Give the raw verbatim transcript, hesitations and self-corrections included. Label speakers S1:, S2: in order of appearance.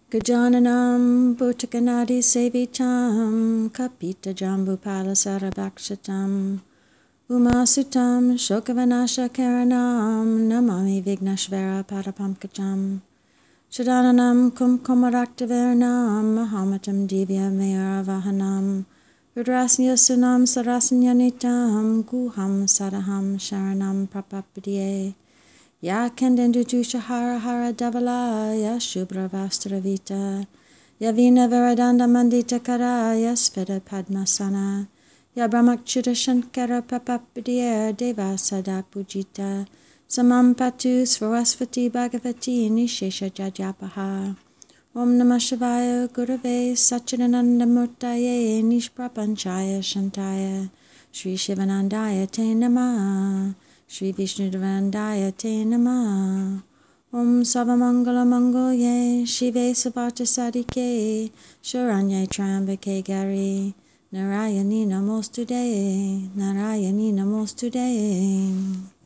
S1: Gajananam Bhutakanadi Sevitam Kapita Jambu Palasarabhakshatam Umasutam Shokavanasha Karanam Namami Vignashvara Padapamkacham Shadananam Kumkumaraktaviranam Mahamatam Divya Mayaravahanam Rudrasnyasunam Sarasanyanitam Guham Sadaham Sharanam Prapapadye Ya Kendendu Shahara Hara Davala Ya Shubra Vastravita Ya Vina Varadanda Mandita Kara Ya Sveta Padmasana Ya Brahmakchuta Shankara Papapadya Deva Sada Pujita Samam Patu Svarasvati Bhagavati Nishesha Jajapaha Om Namah Shivaya Gurave Satchidananda Murtaye Nishprapanchaya Shantaya Shri Shivanandaya Te Namah Shri Vishnudevandaya Te Namah Om Savamangala Mangoye Shive Savata Sadike Shuranye Trambake Gari Narayani Namostude Narayani Namostude